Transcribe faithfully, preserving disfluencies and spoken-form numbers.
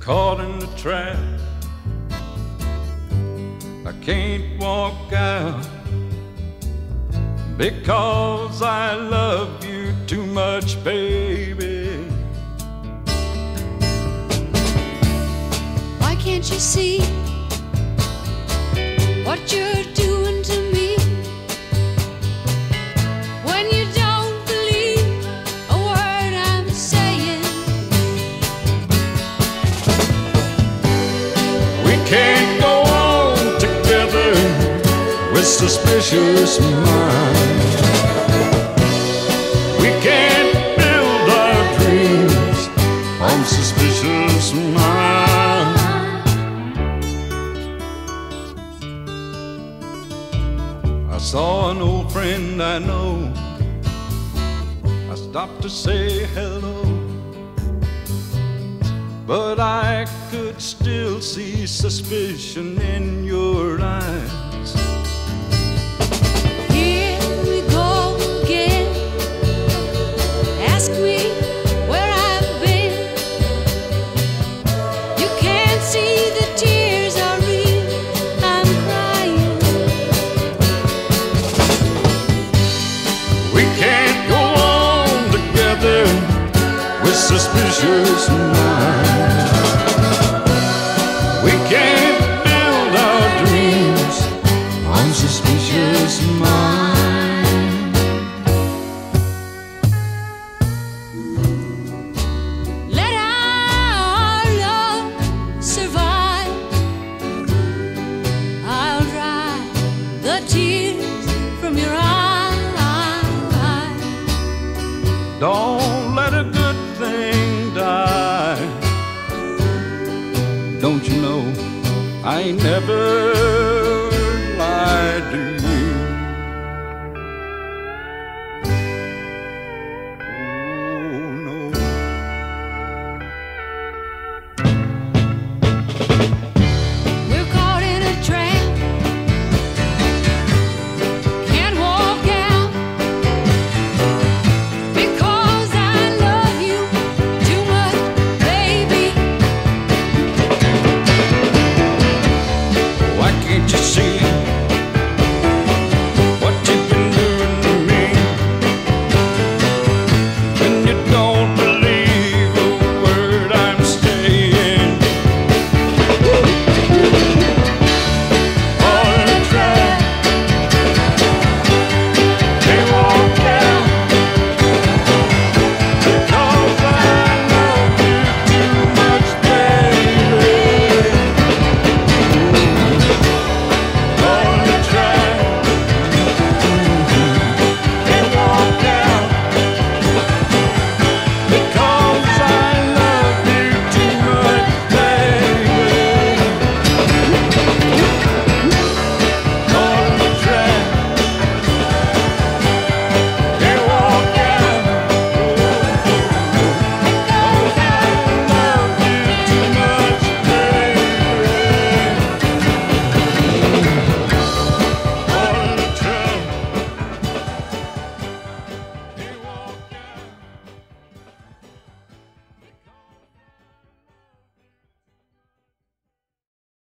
caught in the trap. I can't walk out because I love you too much, baby. Why can't you see what you're doing to me? When you don't believe a word I'm saying. We can't go on together with suspicious minds. We can't build our dreams on suspicious minds. I saw an old friend I know. I stopped to say hello, but I could still see suspicion in your eyes. Here we go again. Ask me where I've been. You can't see the tears are real. I'm crying. We can't go on together with suspicious minds. We can't build our dreams on suspicious minds. Let our love survive. I'll dry the tears from your eyes. Don't let a good thing die. Don't you know I ain't never